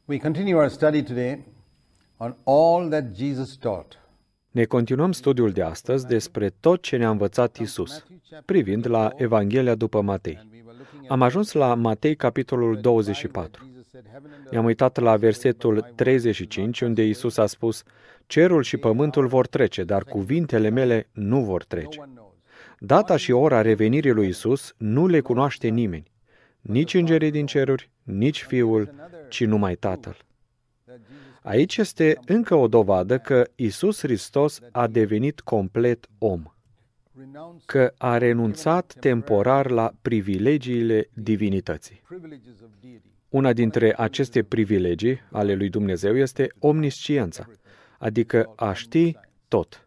We continue our study today on all that Jesus taught. Ne continuăm studiul de astăzi despre tot ce ne-a învățat Iisus, privind la Evanghelia după Matei. Am ajuns la Matei, capitolul 24. Ne-am uitat la versetul 35, unde Iisus a spus: "Cerul și pământul vor trece, dar cuvintele mele nu vor trece." Data și ora revenirii lui Iisus nu le cunoaște nimeni, nici îngerii din ceruri, nici Fiul, ci numai Tatăl. Aici este încă o dovadă că Iisus Hristos a devenit complet om, că a renunțat temporar la privilegiile divinității. Una dintre aceste privilegii ale lui Dumnezeu este omnisciența, adică a ști tot.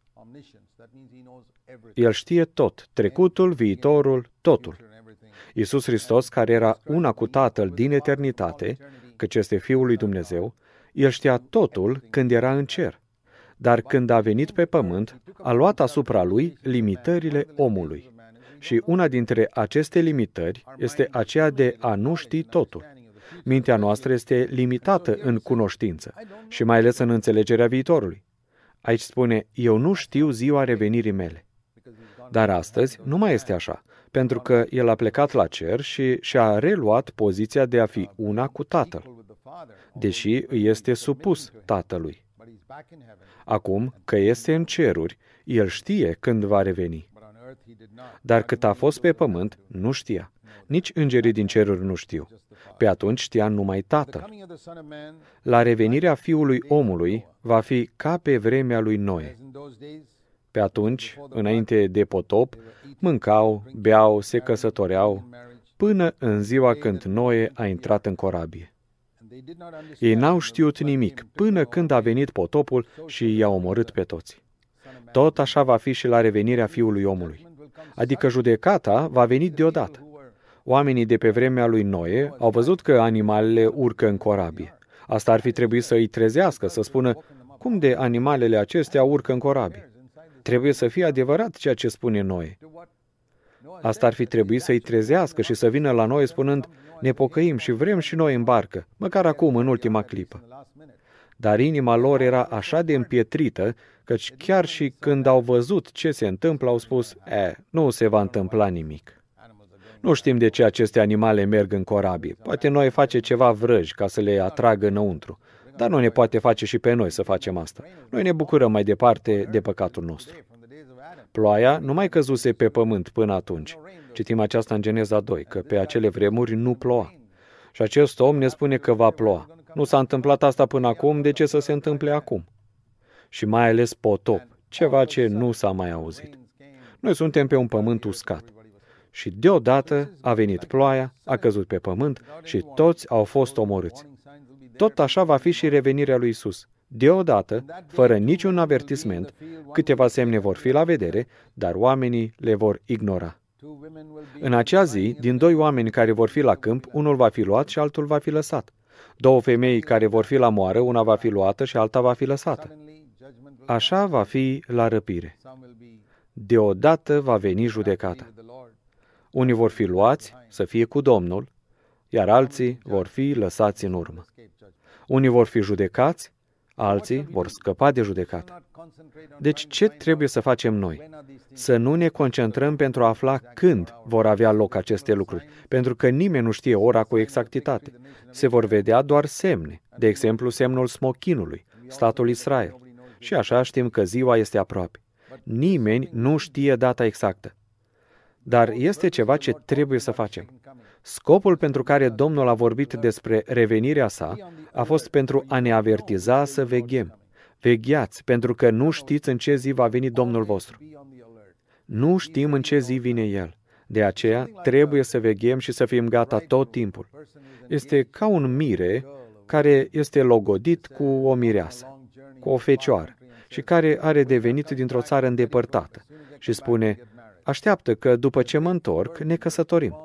El știe tot, trecutul, viitorul, totul. Iisus Hristos, care era una cu Tatăl din eternitate, căci este Fiul lui Dumnezeu, El știa totul când era în cer. Dar când a venit pe pământ, a luat asupra lui limitările omului. Și una dintre aceste limitări este aceea de a nu ști totul. Mintea noastră este limitată în cunoștință și mai ales în înțelegerea viitorului. Aici spune: "Eu nu știu ziua revenirii mele." Dar astăzi nu mai este așa, pentru că El a plecat la cer și și-a reluat poziția de a fi una cu Tatăl, deși îi este supus Tatălui. Acum că este în ceruri, El știe când va reveni. Dar cât a fost pe pământ, nu știa. Nici îngerii din ceruri nu știu. Pe atunci știa numai Tatăl. La revenirea Fiului omului va fi ca pe vremea lui Noe. Pe atunci, înainte de potop, mâncau, beau, se căsătoreau, până în ziua când Noe a intrat în corabie. Ei n-au știut nimic până când a venit potopul și i-a omorât pe toți. Tot așa va fi și la revenirea Fiului omului. Adică judecata va veni deodată. Oamenii de pe vremea lui Noe au văzut că animalele urcă în corabie. Asta ar fi trebuit să îi trezească, să spună: "Cum de animalele acestea urcă în corabie?" Trebuie să fie adevărat ceea ce spune Noe. Asta ar fi trebuit să îi trezească și să vină la noi spunând: "Ne pocăim și vrem și noi în barcă, măcar acum, în ultima clipă." Dar inima lor era așa de împietrită, căci chiar și când au văzut ce se întâmplă, au spus: "Nu se va întâmpla nimic. Nu știm de ce aceste animale merg în corabie. Poate Noe face ceva vrăji ca să le atragă înăuntru, dar nu ne poate face și pe noi să facem asta. Noi ne bucurăm mai departe de păcatul nostru." Ploaia nu mai căzuse pe pământ până atunci. Citim aceasta în Geneza 2, că pe acele vremuri nu ploua. Și acest om ne spune că va ploua. Nu s-a întâmplat asta până acum, de ce să se întâmple acum? Și mai ales potop, ceva ce nu s-a mai auzit. Noi suntem pe un pământ uscat. Și deodată a venit ploaia, a căzut pe pământ și toți au fost omorâți. Tot așa va fi și revenirea lui Iisus. Deodată, fără niciun avertisment, câteva semne vor fi la vedere, dar oamenii le vor ignora. În acea zi, din doi oameni care vor fi la câmp, unul va fi luat și altul va fi lăsat. Două femei care vor fi la moară, una va fi luată și alta va fi lăsată. Așa va fi la răpire. Deodată va veni judecata. Unii vor fi luați să fie cu Domnul, iar alții vor fi lăsați în urmă. Unii vor fi judecați, alții vor scăpa de judecată. Deci ce trebuie să facem noi? Să nu ne concentrăm pentru a afla când vor avea loc aceste lucruri, pentru că nimeni nu știe ora cu exactitate. Se vor vedea doar semne, de exemplu semnul smochinului, statul Israel. Și așa știm că ziua este aproape. Nimeni nu știe data exactă. Dar este ceva ce trebuie să facem. Scopul pentru care Domnul a vorbit despre revenirea sa a fost pentru a ne avertiza să veghem. Vegheați, pentru că nu știți în ce zi va veni Domnul vostru. Nu știm în ce zi vine El. De aceea trebuie să veghem și să fim gata tot timpul. Este ca un mire care este logodit cu o mireasă, cu o fecioară, și care are devenit dintr-o țară îndepărtată și spune: "Așteaptă că după ce mă întorc, ne căsătorim."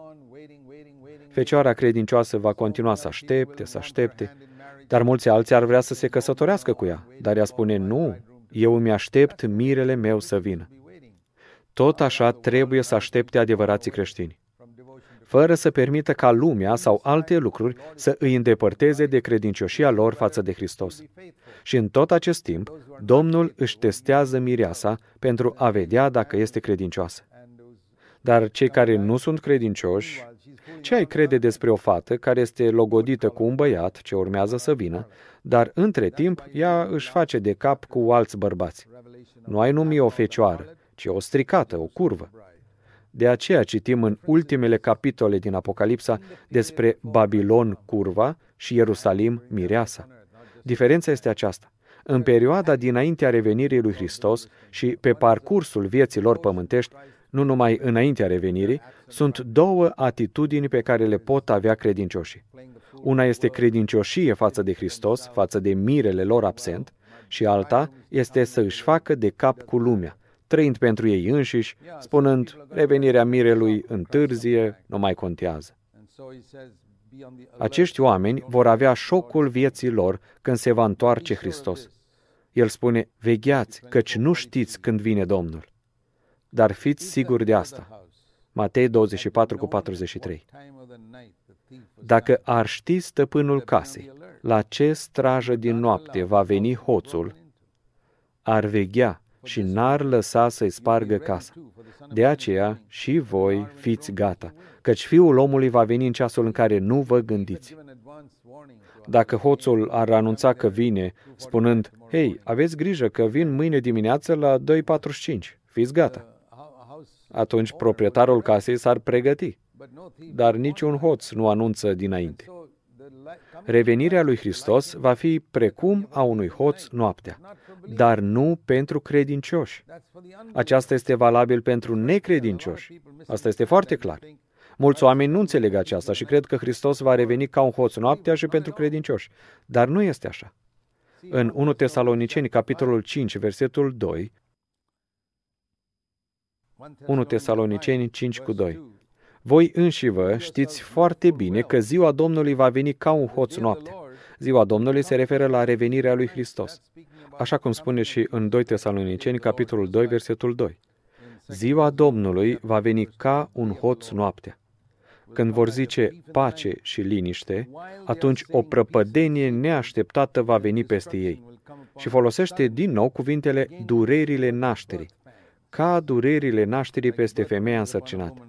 Fecioara credincioasă va continua să aștepte, dar mulți alții ar vrea să se căsătorească cu ea, dar ea spune: "Nu, eu îmi aștept mirele meu să vină." Tot așa trebuie să aștepte adevărații creștini. fără să permită ca lumea sau alte lucruri să îi îndepărteze de credincioșia lor față de Hristos. Și în tot acest timp, Domnul își testează mireasa pentru a vedea dacă este credincioasă. Dar cei care nu sunt credincioși, ce ai crede despre o fată care este logodită cu un băiat ce urmează să vină, dar între timp ea își face de cap cu alți bărbați? Nu ai numi o fecioară, ci o stricată, o curvă. De aceea citim în ultimele capitole din Apocalipsa despre Babilon curva și Ierusalim mireasa. Diferența este aceasta. În perioada dinaintea revenirii lui Hristos și pe parcursul vieții lor pământești, nu numai înaintea revenirii, sunt două atitudini pe care le pot avea credincioșii. Una este credincioșie față de Hristos, față de mirele lor absent, și alta este să își facă de cap cu lumea, trăind pentru ei înșiși, spunând, revenirea mirelui întârzie, nu mai contează. Acești oameni vor avea șocul vieții lor când se va întoarce Hristos. El spune, vegheați, căci nu știți când vine Domnul. Dar fiți siguri de asta. Matei 24:43. Dacă ar ști stăpânul casei la ce strajă din noapte va veni hoțul, ar veghea și n-ar lăsa să-i spargă casa. De aceea și voi fiți gata, căci Fiul omului va veni în ceasul în care nu vă gândiți. Dacă hoțul ar anunța că vine, spunând, hei, aveți grijă că vin mâine dimineață la 2:45, fiți gata. Atunci proprietarul casei s-ar pregăti, dar niciun hoț nu anunță dinainte. Revenirea lui Hristos va fi precum a unui hoț noaptea, dar nu pentru credincioși. Aceasta este valabil pentru necredincioși. Asta este foarte clar. Mulți oameni nu înțeleg aceasta și cred că Hristos va reveni ca un hoț noaptea și pentru credincioși. Dar nu este așa. În 1 Tesaloniceni, capitolul 5, versetul 2, 1 Tesaloniceni 5:2. Voi înșivă știți foarte bine că ziua Domnului va veni ca un hoț noaptea. Ziua Domnului se referă la revenirea lui Hristos. Așa cum spune și în 2 Tesaloniceni, capitolul 2, versetul 2. Ziua Domnului va veni ca un hoț noaptea. Când vor zice pace și liniște, atunci o prăpădenie neașteptată va veni peste ei. Și folosește din nou cuvintele durerile nașterii, ca durerile nașterii peste femeia însărcinată.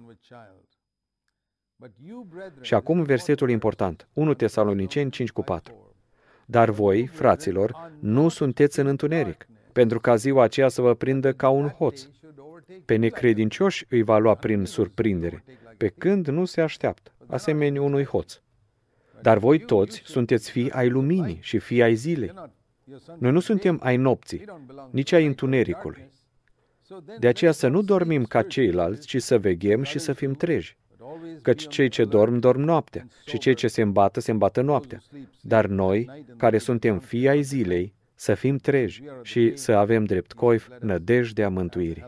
Și acum versetul important, 1 Tesaloniceni 5:4. Dar voi, fraților, nu sunteți în întuneric, pentru ca ziua aceea să vă prindă ca un hoț. Pe necredincioși îi va lua prin surprindere, pe când nu se așteaptă, asemeni unui hoț. Dar voi toți sunteți fii ai luminii și fii ai zilei. Noi nu suntem ai nopții, nici ai întunericului. De aceea să nu dormim ca ceilalți, ci să veghem și să fim treji. Căci cei ce dorm, dorm noaptea, și cei ce se îmbată noaptea. Dar noi, care suntem fii ai zilei, să fim treji și să avem drept coif nădejdea mântuirii.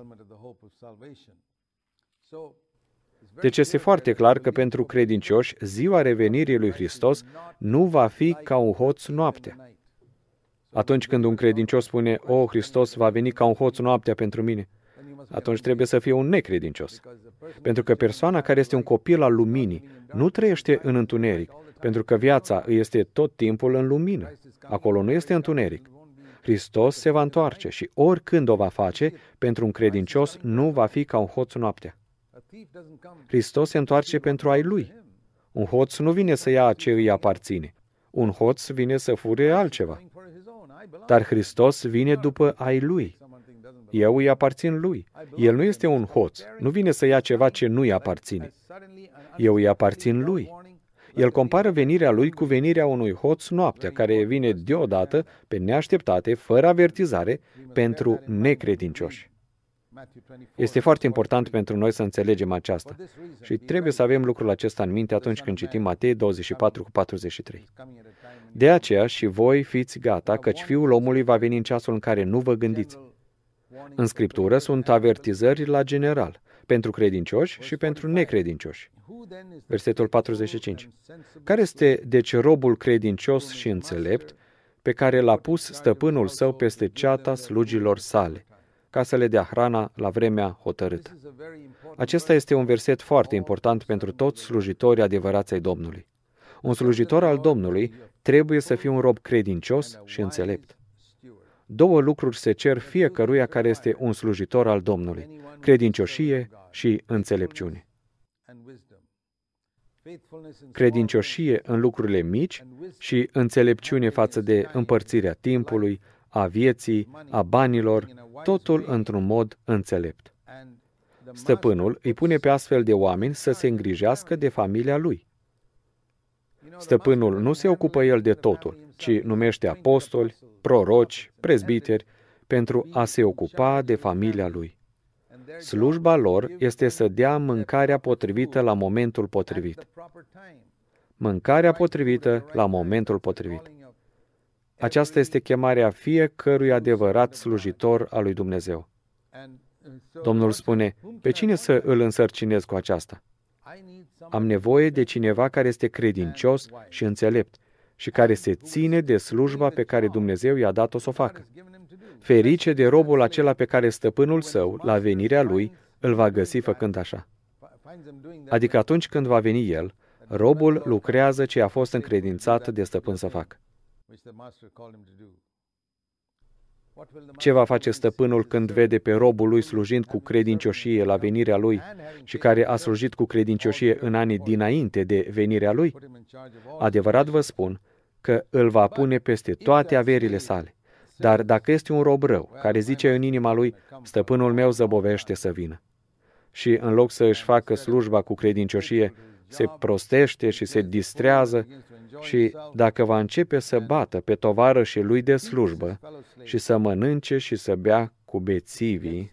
Deci este foarte clar că pentru credincioși, ziua revenirii lui Hristos nu va fi ca un hoț noaptea. Atunci când un credincios spune, o, Hristos va veni ca un hoț noaptea pentru mine, atunci trebuie să fie un necredincios. Pentru că persoana care este un copil al luminii nu trăiește în întuneric, pentru că viața îi este tot timpul în lumină. Acolo nu este întuneric. Hristos se va întoarce și oricând o va face, pentru un credincios nu va fi ca un hoț noaptea. Hristos se întoarce pentru ai lui. Un hoț nu vine să ia ce îi aparține. Un hoț vine să fure altceva. Dar Hristos vine după ai lui. Eu îi aparțin lui. El nu este un hoț. Nu vine să ia ceva ce nu îi aparține. Eu îi aparțin lui. El compară venirea lui cu venirea unui hoț noaptea, care vine deodată, pe neașteptate, fără avertizare, pentru necredincioși. Este foarte important pentru noi să înțelegem aceasta și trebuie să avem lucrul acesta în minte atunci când citim Matei 24:43. De aceea și voi fiți gata, căci Fiul omului va veni în ceasul în care nu vă gândiți. În Scriptură sunt avertizări la general, pentru credincioși și pentru necredincioși. Versetul 45. Care este, deci, robul credincios și înțelept, pe care l-a pus stăpânul său peste ceata slugilor sale, ca să le dea hrana la vremea hotărâtă. Acesta este un verset foarte important pentru toți slujitorii adevărați ai Domnului. Un slujitor al Domnului trebuie să fie un rob credincios și înțelept. Două lucruri se cer fiecăruia care este un slujitor al Domnului: credincioșie și înțelepciune. Credincioșie în lucrurile mici și înțelepciune față de împărțirea timpului, a vieții, a banilor, totul într-un mod înțelept. Stăpânul îi pune pe astfel de oameni să se îngrijească de familia lui. Stăpânul nu se ocupă el de totul, ci numește apostoli, proroci, prezbiteri, pentru a se ocupa de familia lui. Slujba lor este să dea mâncarea potrivită la momentul potrivit. Mâncarea potrivită la momentul potrivit. Aceasta este chemarea fiecărui adevărat slujitor al lui Dumnezeu. Domnul spune: pe cine să îl însărcinez cu aceasta? Am nevoie de cineva care este credincios și înțelept și care se ține de slujba pe care Dumnezeu i-a dat-o să o facă. Ferice de robul acela pe care stăpânul său, la venirea lui, îl va găsi făcând așa. Adică atunci când va veni el, robul lucrează ce a fost încredințat de stăpân să facă. Ce va face stăpânul când vede pe robul lui slujind cu credincioșie la venirea lui și care a slujit cu credincioșie în anii dinainte de venirea lui? Adevărat vă spun că îl va pune peste toate averile sale. Dar dacă este un rob rău, care zice în inima lui: stăpânul meu zăbovește să vină, și în loc să își facă slujba cu credincioșie, se prostește și se distrează, și dacă va începe să bată pe tovarășii lui de slujbă și să mănânce și să bea cu bețivii,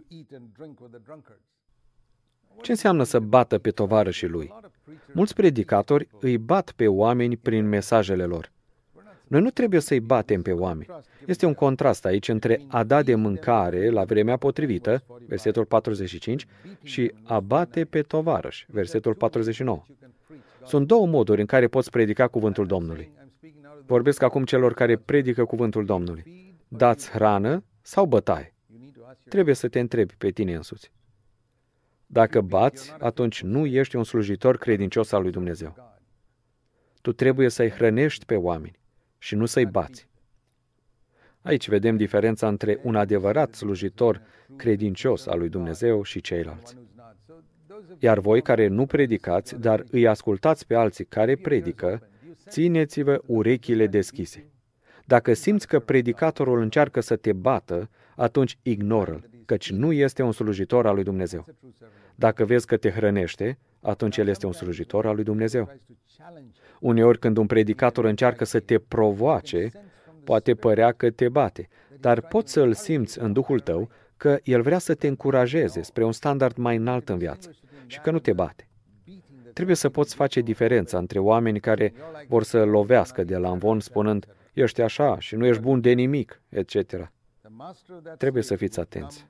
ce înseamnă să bată pe tovarășii lui? Mulți predicatori îi bat pe oameni prin mesajele lor. Noi nu trebuie să-i batem pe oameni. Este un contrast aici între a da de mâncare la vremea potrivită, versetul 45, și a bate pe tovarăș, versetul 49. Sunt două moduri în care poți predica cuvântul Domnului. Vorbesc acum celor care predică cuvântul Domnului. Dați hrană sau bătaie? Trebuie să te întrebi pe tine însuți. Dacă bați, atunci nu ești un slujitor credincios al lui Dumnezeu. Tu trebuie să-i hrănești pe oameni și nu să-i bați. Aici vedem diferența între un adevărat slujitor credincios al lui Dumnezeu și ceilalți. Iar voi care nu predicați, dar îi ascultați pe alții care predică, țineți-vă urechile deschise. Dacă simți că predicatorul încearcă să te bată, atunci ignoră-l, căci nu este un slujitor al lui Dumnezeu. Dacă vezi că te hrănește, atunci el este un slujitor al lui Dumnezeu. Uneori când un predicator încearcă să te provoace, poate părea că te bate, dar poți să îl simți în duhul tău că el vrea să te încurajeze spre un standard mai înalt în viață și că nu te bate. Trebuie să poți face diferența între oameni care vor să lovească de la amvon spunând: ești așa și nu ești bun de nimic, etc. Trebuie să fiți atenți.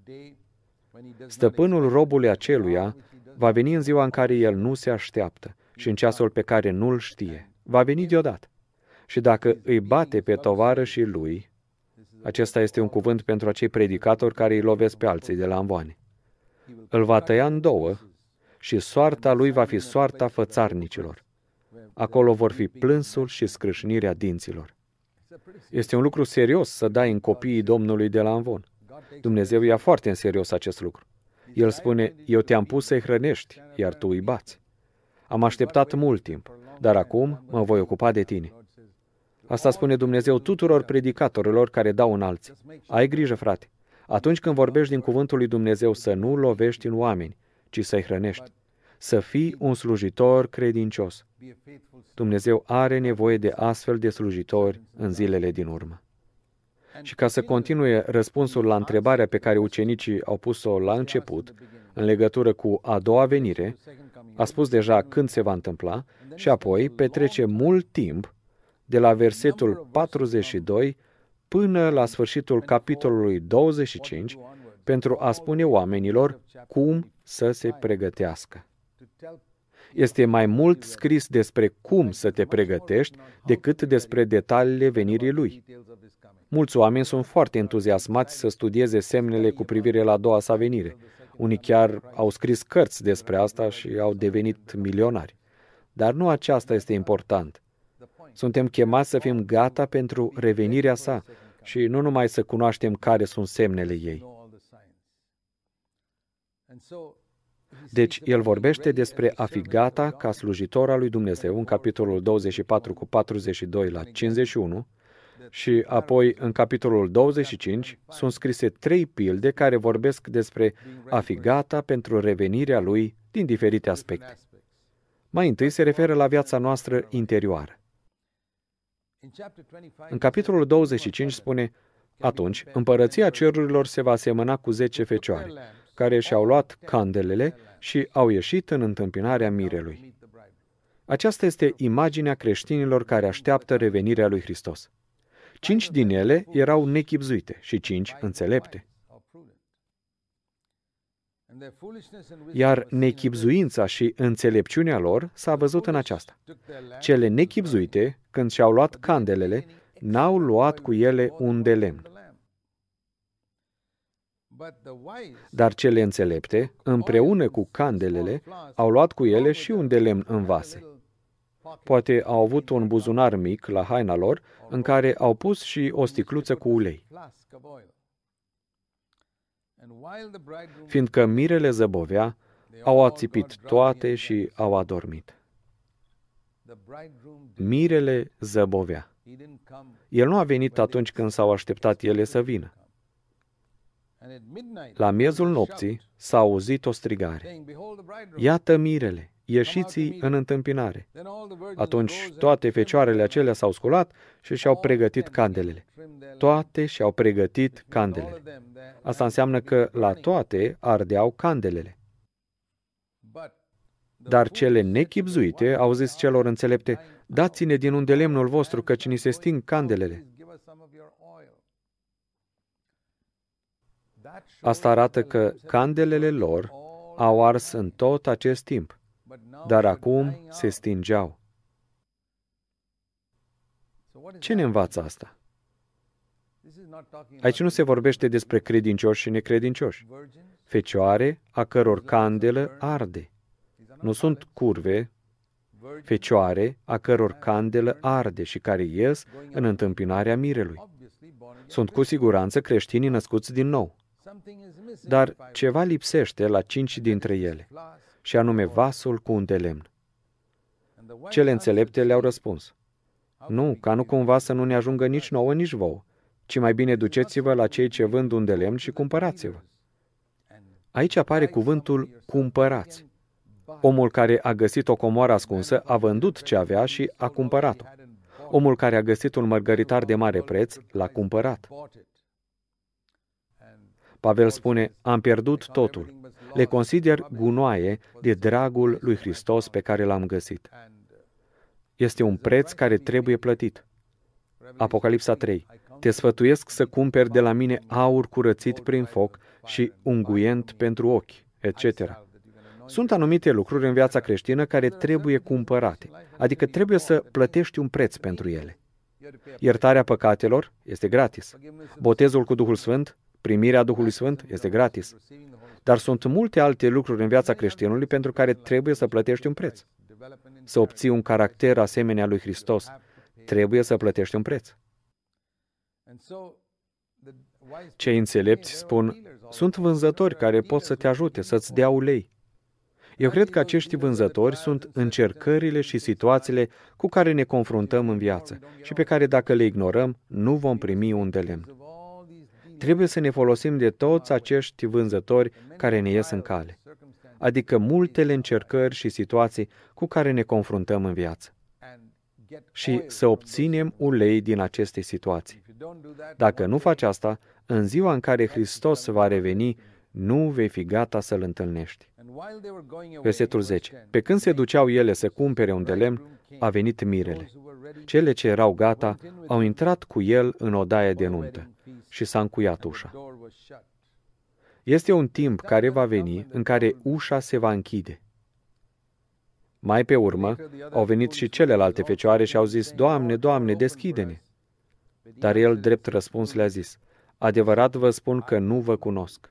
Stăpânul robului aceluia va veni în ziua în care el nu se așteaptă și în ceasul pe care nu-l știe. Va veni deodată. Și dacă îi bate pe tovarășii lui, acesta este un cuvânt pentru acei predicatori care îi lovesc pe alții de la amvoane, îl va tăia în două și soarta lui va fi soarta fățarnicilor. Acolo vor fi plânsul și scrâșnirea dinților. Este un lucru serios să dai în copiii Domnului de la amvon. Dumnezeu ia foarte în serios acest lucru. El spune: eu te-am pus să-i hrănești, iar tu îi bați. Am așteptat mult timp, dar acum mă voi ocupa de tine. Asta spune Dumnezeu tuturor predicatorilor care dau în alții. Ai grijă, frate. Atunci când vorbești din cuvântul lui Dumnezeu, să nu lovești în oameni, ci să-i hrănești. Să fii un slujitor credincios. Dumnezeu are nevoie de astfel de slujitori în zilele din urmă. Și ca să continue răspunsul la întrebarea pe care ucenicii au pus-o la început, în legătură cu a doua venire, a spus deja când se va întâmpla și apoi petrece mult timp de la versetul 42 până la sfârșitul capitolului 25 pentru a spune oamenilor cum să se pregătească. Este mai mult scris despre cum să te pregătești decât despre detaliile venirii lui. Mulți oameni sunt foarte entuziasmați să studieze semnele cu privire la a doua sa venire. Unii chiar au scris cărți despre asta și au devenit milionari. Dar nu aceasta este important. Suntem chemați să fim gata pentru revenirea sa și nu numai să cunoaștem care sunt semnele ei. Deci, el vorbește despre a fi gata ca slujitor al lui Dumnezeu în capitolul 24 cu 42 la 51 și apoi în capitolul 25 sunt scrise 3 pilde care vorbesc despre a fi gata pentru revenirea lui din diferite aspecte. Mai întâi se referă la viața noastră interioară. În capitolul 25 spune: atunci, împărăția cerurilor se va asemăna cu 10 fecioare, care și-au luat candelele și au ieșit în întâmpinarea mirelui. Aceasta este imaginea creștinilor care așteaptă revenirea lui Hristos. 5 din ele erau nechibzuite și 5 înțelepte. Iar nechibzuința și înțelepciunea lor s-a văzut în aceasta. Cele nechibzuite, când și-au luat candelele, n-au luat cu ele un de lemn. Dar cele înțelepte, împreună cu candelele, au luat cu ele și un de lemn în vase. Poate au avut un buzunar mic la haina lor, în care au pus și o sticluță cu ulei. Fiindcă mirele zăbovea, au ațipit toate și au adormit. Mirele zăbovea. El nu a venit atunci când s-au așteptat ele să vină. La miezul nopții s-a auzit o strigare: iată mirele, ieșiți-i în întâmpinare. Atunci toate fecioarele acelea s-au sculat și și-au pregătit candelele. Toate și-au pregătit candelele. Asta înseamnă că la toate ardeau candelele. Dar cele nechibzuite au zis celor înțelepte: dați-ne din unde lemnul vostru, căci ni se sting candelele. Asta arată că candelele lor au ars în tot acest timp, dar acum se stingeau. Ce ne învață asta? Aici nu se vorbește despre credincioși și necredincioși. Fecioare a căror candelă arde. Nu sunt curve, fecioare a căror candelă arde și care ies în întâmpinarea mirelui. Sunt cu siguranță creștinii născuți din nou. Dar ceva lipsește la 5 dintre ele, și anume vasul cu un de lemn. Cele înțelepte le-au răspuns: nu, ca nu cumva să nu ne ajungă nici nouă, nici vouă, ci mai bine duceți-vă la cei ce vând un de lemn și cumpărați-vă. Aici apare cuvântul cumpărați. Omul care a găsit o comoară ascunsă a vândut ce avea și a cumpărat-o. Omul care a găsit un mărgăritar de mare preț l-a cumpărat. Pavel spune: am pierdut totul. Le consider gunoaie de dragul lui Hristos pe care l-am găsit. Este un preț care trebuie plătit. Apocalipsa 3. Te sfătuiesc să cumperi de la mine aur curățit prin foc și unguent pentru ochi, etc. Sunt anumite lucruri în viața creștină care trebuie cumpărate, adică trebuie să plătești un preț pentru ele. Iertarea păcatelor este gratis. Botezul cu Duhul Sfânt, primirea Duhului Sfânt este gratis. Dar sunt multe alte lucruri în viața creștinului pentru care trebuie să plătești un preț. Să obții un caracter asemenea lui Hristos, trebuie să plătești un preț. Cei înțelepți spun: sunt vânzători care pot să te ajute, să-ți dea ulei. Eu cred că acești vânzători sunt încercările și situațiile cu care ne confruntăm în viață și pe care, dacă le ignorăm, nu vom primi un de lemn. Trebuie să ne folosim de toți acești vânzători care ne ies în cale, adică multele încercări și situații cu care ne confruntăm în viață, și să obținem ulei din aceste situații. Dacă nu faci asta, în ziua în care Hristos va reveni, nu vei fi gata să-L întâlnești. Versetul 10. Pe când se duceau ele să cumpere un de lemn, a venit mirele. Cele ce erau gata au intrat cu el în odaie de nuntă și s-a încuiat ușa. Este un timp care va veni în care ușa se va închide. Mai pe urmă, au venit și celelalte fecioare și au zis: Doamne, Doamne, deschide-ne! Dar el, drept răspuns, le-a zis: adevărat vă spun că nu vă cunosc.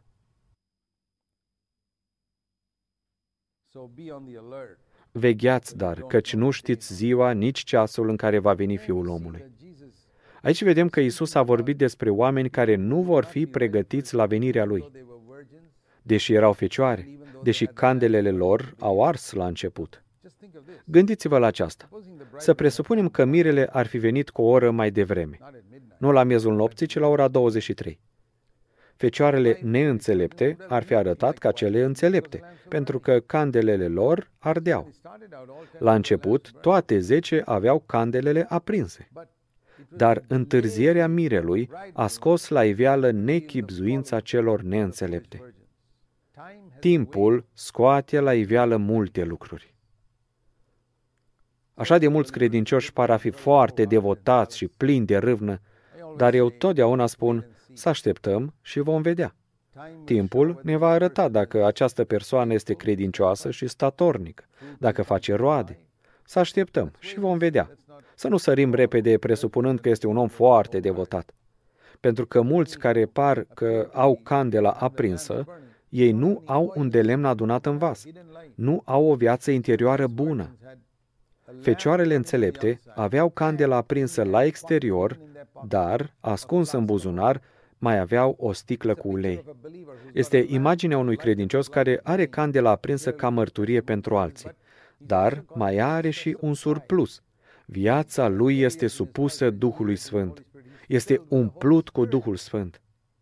Vegheați, dar, căci nu știți ziua, nici ceasul în care va veni Fiul omului. Aici vedem că Iisus a vorbit despre oameni care nu vor fi pregătiți la venirea Lui. Deși erau fecioare, deși candelele lor au ars la început. Gândiți-vă la aceasta. Să presupunem că mirele ar fi venit cu o oră mai devreme. Nu la miezul nopții, ci la ora 23. Fecioarele neînțelepte ar fi arătat ca cele înțelepte, pentru că candelele lor ardeau. La început, toate 10 aveau candelele aprinse. Dar întârzierea mirelui a scos la iveală nechibzuința celor neînțelepte. Timpul scoate la iveală multe lucruri. Așa de mulți credincioși par a fi foarte devotați și plini de râvnă, dar eu totdeauna spun: să așteptăm și vom vedea. Timpul ne va arăta dacă această persoană este credincioasă și statornică, dacă face roade. Să așteptăm și vom vedea. Să nu sărim repede presupunând că este un om foarte devotat. Pentru că mulți care par că au candela aprinsă, ei nu au un de lemn adunat în vas, nu au o viață interioară bună. Fecioarele înțelepte aveau candela aprinsă la exterior, dar, ascuns în buzunar, mai aveau o sticlă cu ulei. Este imaginea unui credincios care are candela aprinsă ca mărturie pentru alții, dar mai are și un surplus. Viața lui este supusă Duhului Sfânt. Este umplut cu Duhul Sfânt.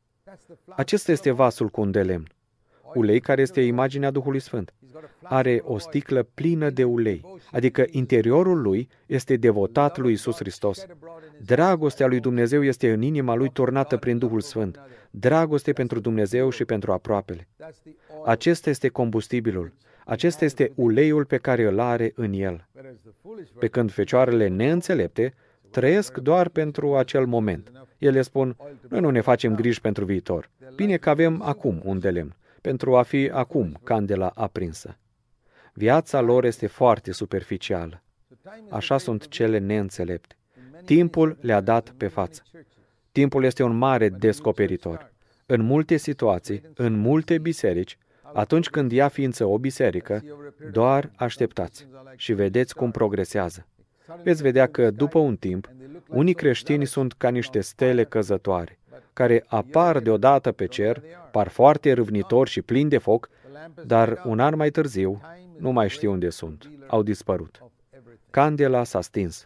Acesta este vasul cu un de lemn. Ulei, care este imaginea Duhului Sfânt. Are o sticlă plină de ulei, adică interiorul lui este devotat lui Iisus Hristos. Dragostea lui Dumnezeu este în inima lui turnată prin Duhul Sfânt. Dragoste pentru Dumnezeu și pentru aproapele. Acesta este combustibilul. Acesta este uleiul pe care îl are în el. Pe când fecioarele neînțelepte trăiesc doar pentru acel moment. Ele spun: noi nu ne facem griji pentru viitor. Bine că avem acum un de lemn, pentru a fi acum candela aprinsă. Viața lor este foarte superficială. Așa sunt cele neînțelepte. Timpul le-a dat pe față. Timpul este un mare descoperitor. În multe situații, în multe biserici, atunci când ia ființă o biserică, doar așteptați și vedeți cum progresează. Veți vedea că, după un timp, unii creștini sunt ca niște stele căzătoare, care apar deodată pe cer, par foarte râvnitori și plini de foc, dar un an mai târziu nu mai știu unde sunt, au dispărut. Candela s-a stins.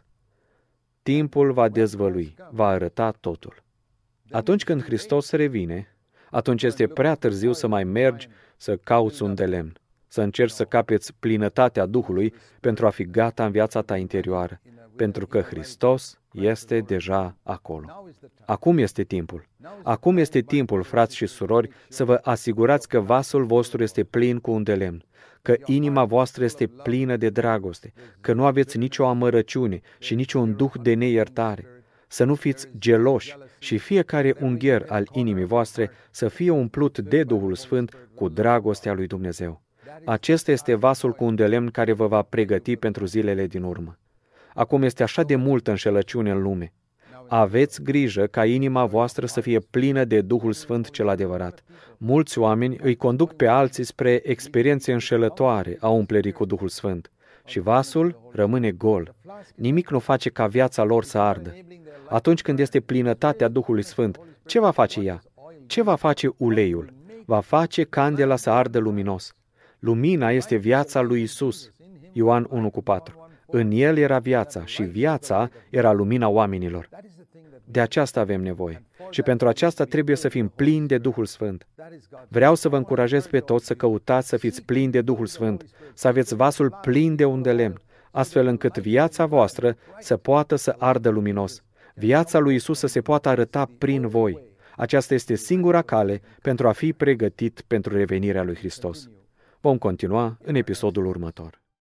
Timpul va dezvălui, va arăta totul. Atunci când Hristos revine, atunci este prea târziu să mai mergi să cauți un de lemn, să încerci să capeți plinătatea Duhului pentru a fi gata în viața ta interioară, pentru că Hristos este deja acolo. Acum este timpul. Acum este timpul, frați și surori, să vă asigurați că vasul vostru este plin cu un de lemn, că inima voastră este plină de dragoste, că nu aveți nicio amărăciune și niciun duh de neiertare, să nu fiți geloși și fiecare ungher al inimii voastre să fie umplut de Duhul Sfânt cu dragostea lui Dumnezeu. Acesta este vasul cu un de lemn care vă va pregăti pentru zilele din urmă. Acum este așa de multă înșelăciune în lume. Aveți grijă ca inima voastră să fie plină de Duhul Sfânt cel adevărat. Mulți oameni îi conduc pe alții spre experiențe înșelătoare a umplerii cu Duhul Sfânt și vasul rămâne gol. Nimic nu face ca viața lor să ardă. Atunci când este plinătatea Duhului Sfânt, ce va face ea? Ce va face uleiul? Va face candela să ardă luminos. Lumina este viața lui Isus. Ioan 1:4. În el era viața și viața era lumina oamenilor. De aceasta avem nevoie și pentru aceasta trebuie să fim plini de Duhul Sfânt. Vreau să vă încurajez pe toți să căutați să fiți plini de Duhul Sfânt, să aveți vasul plin de un de lemn, astfel încât viața voastră să poată să ardă luminos. Viața lui Isus să se poată arăta prin voi. Aceasta este singura cale pentru a fi pregătit pentru revenirea lui Hristos. Vom continua în episodul următor.